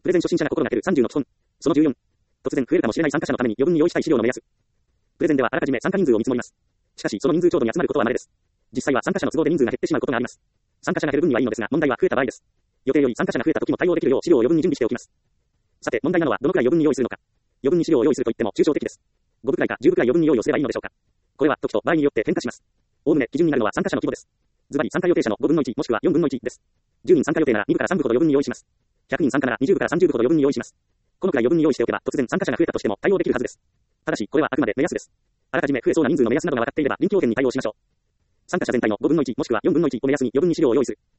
プレゼン初心者が心がける30の基本。その14。突然増えるかもしれない参加者のために余分に用意したい資料の目安。プレゼンではあらかじめ参加人数を見積もります。しかし、その人数ちょうどに集まることは稀です。実際は参加者の都合で人数が減ってしまうことがあります。参加者が減る分にはいいのですが、問題は増えた場合です。予定より参加者が増えた時も対応できるよう資料を余分に準備しておきます。さて、問題なのはどのくらい余分に用意するのか。余分に資料を用意すると言っても抽象的です。5部くらいか10部くらい余分に用意をすればいいのでしょうか。これは時と場合によって変化します。おおむね基準になるのは参加者の規模です。ズバリ参加予定者の5分の1もしくは4分の1です。10人参加予定なら2部から3部ほど余分に用意します。100人参加なら20部から30部ほど余分に用意します。このくらい余分に用意しておけば突然参加者が増えたとしても対応できるはずです。ただし、これはあくまで目安です。あらかじめ増えそうな人数の目安などが分かっていれば臨機応変に対応しましょう。参加者全体の5分の1もしくは4分の1を目安に余分に資料を用意する。